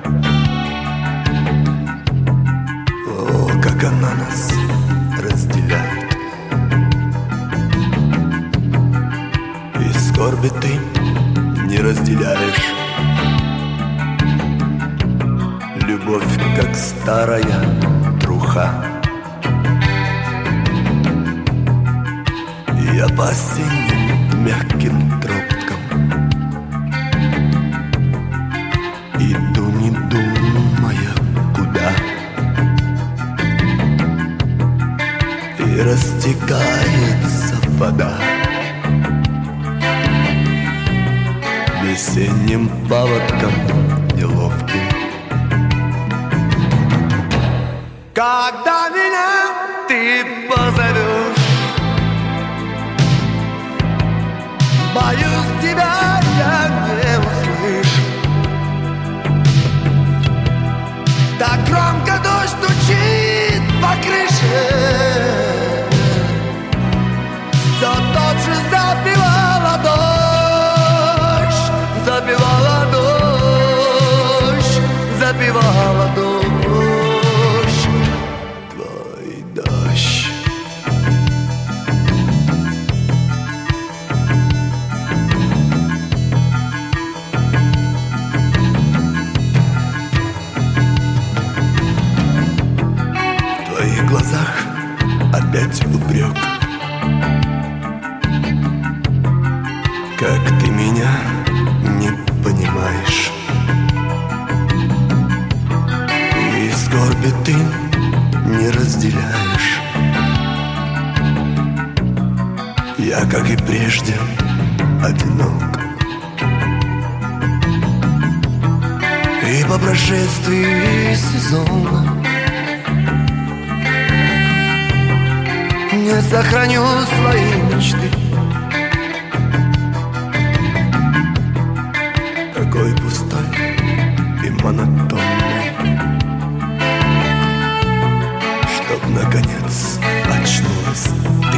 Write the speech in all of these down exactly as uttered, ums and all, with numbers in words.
О, как она нас разделяет. И скорби ты не разделяешь. Любовь, как старая труха. Я по осенним мягким тропкам иду, не думая, куда. И растекается вода весенним паводком неловким. Когда меня ты позовешь, боюсь, тебя я не услышу. Так громко дождь стучит по крыше, все тот же забивала дождь, забивала дождь, забивала дождь. Твой дождь. В твоих глазах опять упрек. Как ты меня не понимаешь. И скорби ты не разделяешь. Я, как и прежде, одинок. И по прошествии сезона не сохраню свои мечты. Такой пустой и монотонный, чтоб наконец очнулась ты.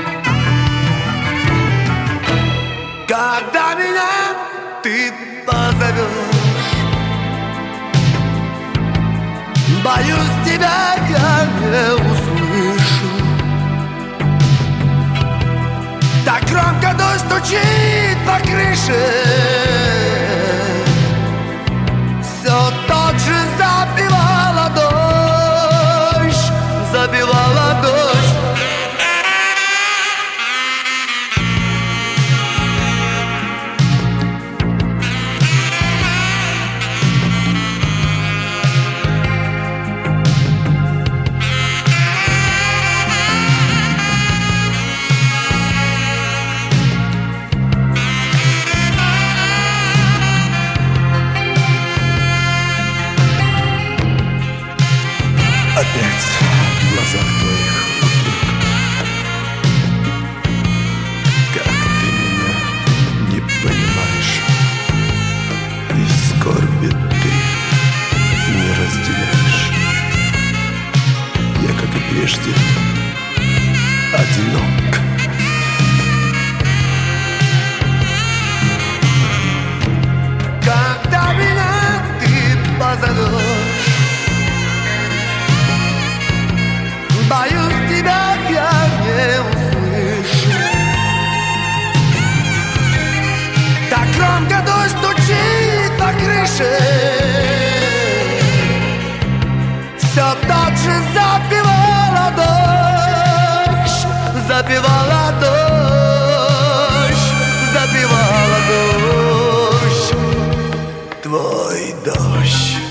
Когда меня ты позовешь, боюсь, тебя я не услышу. Так громко дождь стучит по крыше, все тот же забивала дождь, забивала дождь. Опять в глазах твоих упрек. Как ты меня не понимаешь. И скорби ты не разделяешь. Я, как и прежде, одинок. Когда меня ты позовешь, боюсь, тебя я не услышу. Так громко дождь стучит по крыше, все тот же забивала дождь, забивала дождь, забивала дождь. Твой дождь.